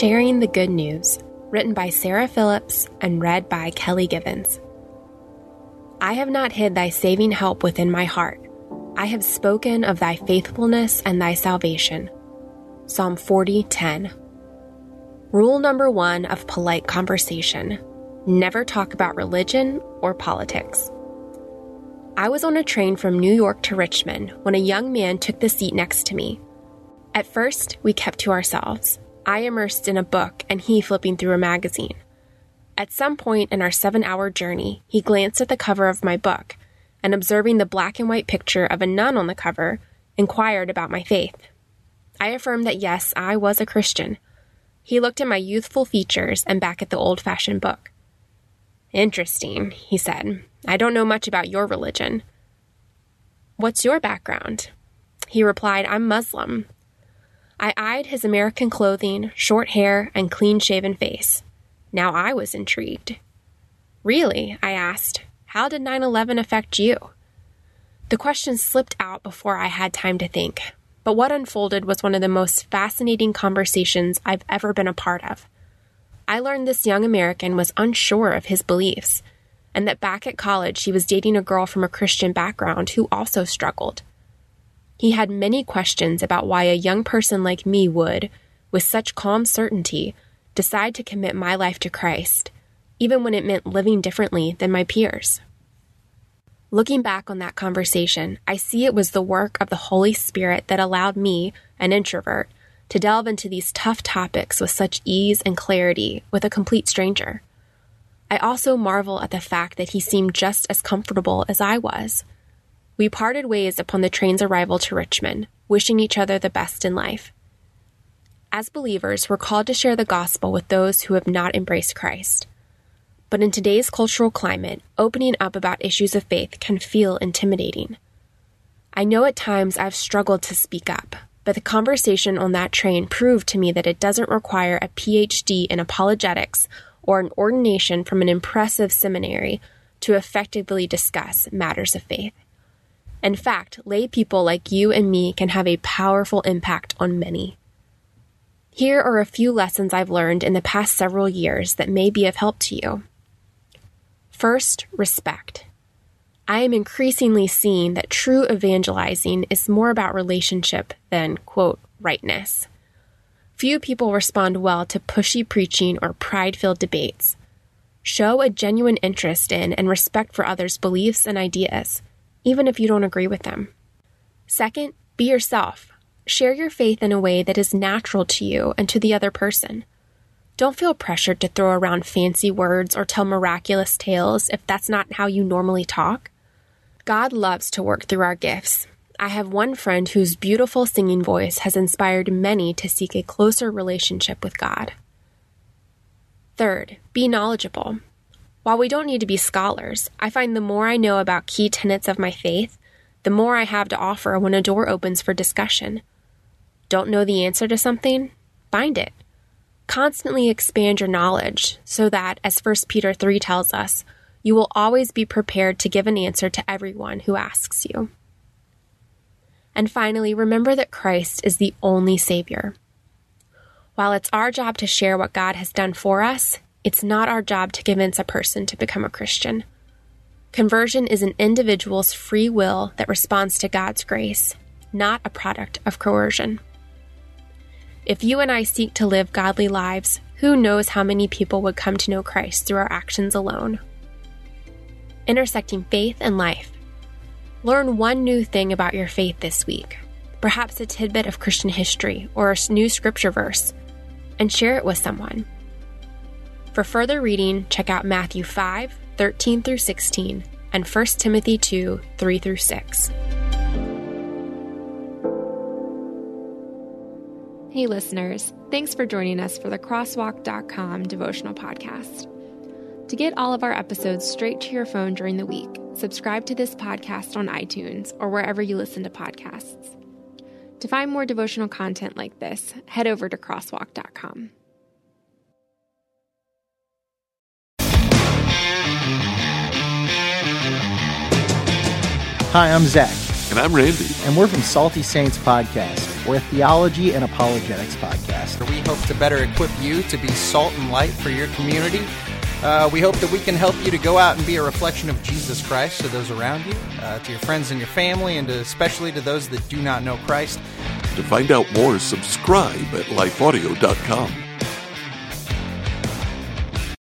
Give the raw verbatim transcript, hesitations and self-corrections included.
Sharing the Good News, written by Sarah Phillips and read by Kelly Givens. I have not hid thy saving help within my heart. I have spoken of thy faithfulness and thy salvation. Psalm forty ten. Rule number one of polite conversation: never talk about religion or politics. I was on a train from New York to Richmond when a young man took the seat next to me. At first, we kept to ourselves, I immersed in a book and he flipping through a magazine. At some point in our seven-hour journey, he glanced at the cover of my book and, observing the black and white picture of a nun on the cover, inquired about my faith. I affirmed that yes, I was a Christian. He looked at my youthful features and back at the old-fashioned book. Interesting, he said. I don't know much about your religion. What's your background? He replied, I'm Muslim. I eyed his American clothing, short hair, and clean-shaven face. Now I was intrigued. Really? I asked. How did nine eleven affect you? The question slipped out before I had time to think, but what unfolded was one of the most fascinating conversations I've ever been a part of. I learned this young American was unsure of his beliefs, and that back at college he was dating a girl from a Christian background who also struggled. He had many questions about why a young person like me would, with such calm certainty, decide to commit my life to Christ, even when it meant living differently than my peers. Looking back on that conversation, I see it was the work of the Holy Spirit that allowed me, an introvert, to delve into these tough topics with such ease and clarity with a complete stranger. I also marvel at the fact that he seemed just as comfortable as I was. We parted ways upon the train's arrival to Richmond, wishing each other the best in life. As believers, we're called to share the gospel with those who have not embraced Christ. But in today's cultural climate, opening up about issues of faith can feel intimidating. I know at times I've struggled to speak up, but the conversation on that train proved to me that it doesn't require a P H D in apologetics or an ordination from an impressive seminary to effectively discuss matters of faith. In fact, lay people like you and me can have a powerful impact on many. Here are a few lessons I've learned in the past several years that may be of help to you. First, respect. I am increasingly seeing that true evangelizing is more about relationship than, quote, rightness. Few people respond well to pushy preaching or pride-filled debates. Show a genuine interest in and respect for others' beliefs and ideas, even if you don't agree with them. Second, be yourself. Share your faith in a way that is natural to you and to the other person. Don't feel pressured to throw around fancy words or tell miraculous tales if that's not how you normally talk. God loves to work through our gifts. I have one friend whose beautiful singing voice has inspired many to seek a closer relationship with God. Third, be knowledgeable. While we don't need to be scholars, I find the more I know about key tenets of my faith, the more I have to offer when a door opens for discussion. Don't know the answer to something? Find it. Constantly expand your knowledge so that, as First Peter three tells us, you will always be prepared to give an answer to everyone who asks you. And finally, remember that Christ is the only Savior. While it's our job to share what God has done for us, it's not our job to convince a person to become a Christian. Conversion is an individual's free will that responds to God's grace, not a product of coercion. If you and I seek to live godly lives, who knows how many people would come to know Christ through our actions alone? Intersecting faith and life. Learn one new thing about your faith this week, perhaps a tidbit of Christian history or a new scripture verse, and share it with someone. For further reading, check out Matthew five, thirteen through sixteen, and First Timothy two, three through six. Hey listeners, thanks for joining us for the crosswalk dot com devotional podcast. To get all of our episodes straight to your phone during the week, subscribe to this podcast on iTunes or wherever you listen to podcasts. To find more devotional content like this, head over to crosswalk dot com. Hi, I'm Zach. And I'm Randy. And we're from Salty Saints Podcast. We're a theology and apologetics podcast. We hope to better equip you to be salt and light for your community. Uh, we hope that we can help you to go out and be a reflection of Jesus Christ to those around you, uh, to your friends and your family, and to, especially to those that do not know Christ. To find out more, subscribe at life audio dot com.